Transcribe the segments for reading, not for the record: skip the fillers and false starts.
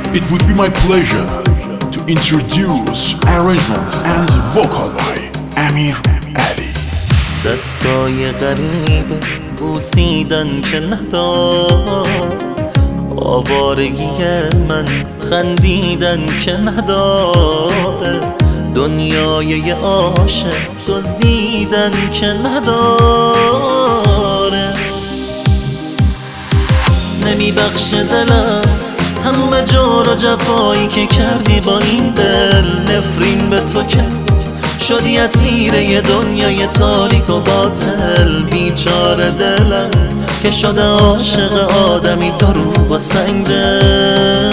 It would be my pleasure to introduce arrangement and vocal by امیر علی. دستای غریب بوسیدن که ندار، آوارگی من خندیدن که نداره، دنیای یه عاشق دزدیدن که نداره. نمیبخشه دلم تموم جور و جفایی که کردی با این دل، نفرین به تو که شدی اسیر یه دنیای تاریک و باطل. بیچاره دلم که شده عاشق آدمی دروغ و سنگدل.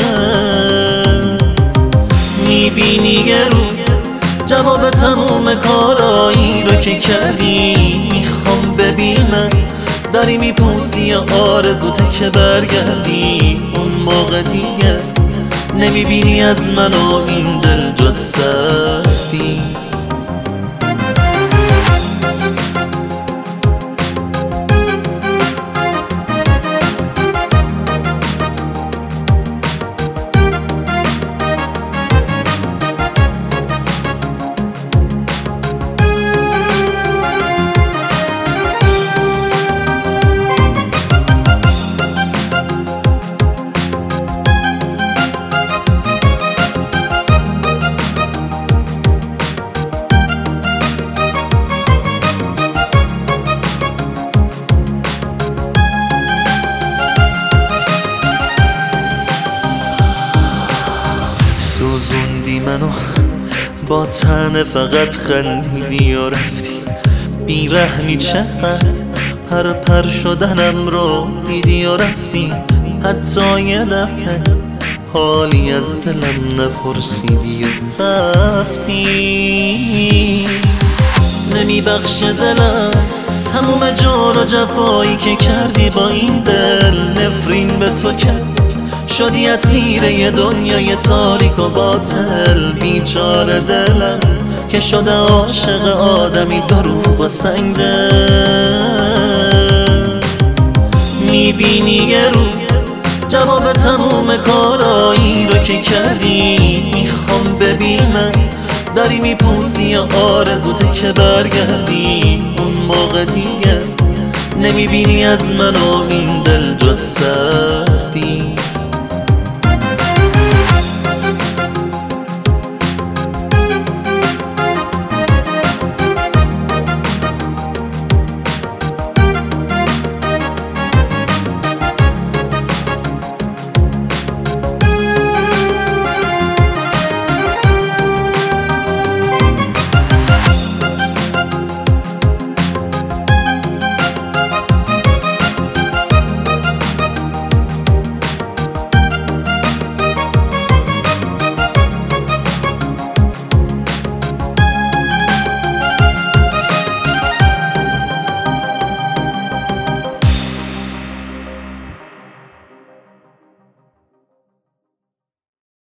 میبینی یه روز جواب تموم کارایی رو که کردی، میخوام ببینم داری میپوسی یا آرزوته که برگردی. اون موقع دیگه نمیبینی از من و این دل جز سردی. سوزوندی منو با تن فقط خندیدی و رفتی. بیرحمی چقدر پر پر شدنم رو دیدی و رفتی. حتی یه دفعه حالی از دلم نپرسیدی و رفتی. نمیبخشه دلم تموم جور و جفایی که کردی با این دل، نفرین به تو که شدی اسیر یه دنیای تاریک و باطل. بیچاره دلم که شده عاشق آدمی دروغ و سنگدل. میبینی یه روز جواب تموم کارایی رو که کردی، میخوام ببینم داری میپوسی یا آرزوته که برگردی. اون موقع دیگه نمیبینی از من و این دل جز